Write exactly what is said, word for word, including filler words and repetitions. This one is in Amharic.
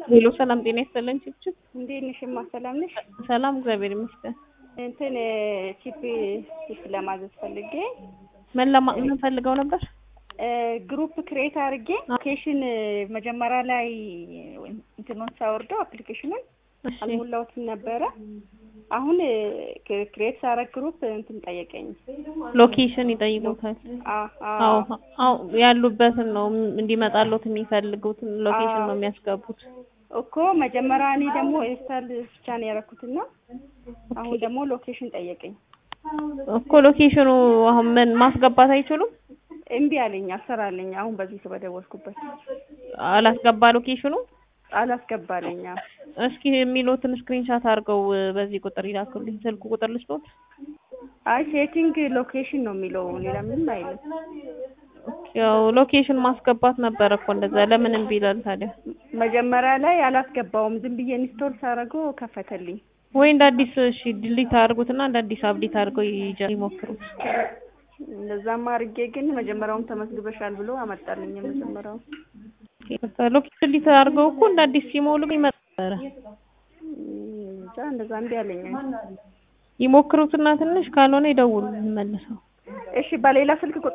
ሄሎ ሰላም ጤና ይስጥልኝ ቺፕ እንዴት ነሽ? ሰላም ነሽ? ሰላም እግዚአብሔር ይመስገን። እንትን ቺፕ ቺፕ ለማዘዝ ፈልጌ ምን ለማዘዝ ፈልገው ነበር? ግሩፕ ክሬት አድርጌ ሎኬሽን መጀመሪያ ላይ እንትኑን ሳወርደው አፕሊኬሽኑን አልሞላሁትም ነበረ። አሁን ክሬት ሳረግ ግሩፕ እንትን ጠየቀኝ። ሎኬሽን ይጠይቁታል። አዎ አዎ ያሉበትን ነው እንዲመጣሉት የሚፈልጉት ሎኬሽን ነው የሚያስገቡት እኮ መጀመሪያ እኔ ደግሞ ኢንስታል ብቻ ነው ያደረኩትና አሁን ደግሞ ሎኬሽን ጠየቀኝ እኮ ሎኬሽኑ አሁን ምን ማስገባት አይችሉም? እምቢ አለኝ አሰራልኝ። አሁን በዚህ ተበደወልኩበት አላስገባ ሎኬሽኑ አላስገባልኝ። እስኪ የሚሉትን ስክሪንሻት አድርገው በዚህ ቁጥር ይላኩልኝ። ስልኩ ቁጥር ልስጥዎት? አይ ሴቲንግ ሎኬሽን ነው የሚለው ሌላ ምንም አይልም። ያው ሎኬሽን ማስገባት ነበር እኮ እንደዛ ለምን እምቢ ይላል ታዲያ? መጀመሪያ ላይ አላስገባውም ዝም ብዬ ኢንስቶል ሳረገው ከፈተልኝ። ወይ እንደ አዲስ እሺ ዲሊት አድርጉትና እንደ አዲስ አፕዴት አድርገው ይሞክሩት። እንደዛማ አድርጌ ግን መጀመሪያውም ተመዝግበሻል ብሎ አመጣልኝ። መጀመሪያው ሎኬሽን ዲሊት አድርገው እኮ እንደ አዲስ ሲሞሉ ይመጣል። ጃ እንደዛ እንዴ አለኝ። ይሞክሩትና ትንሽ ካልሆነ ይደውሉ መልሰው። እሺ በሌላ ስልክ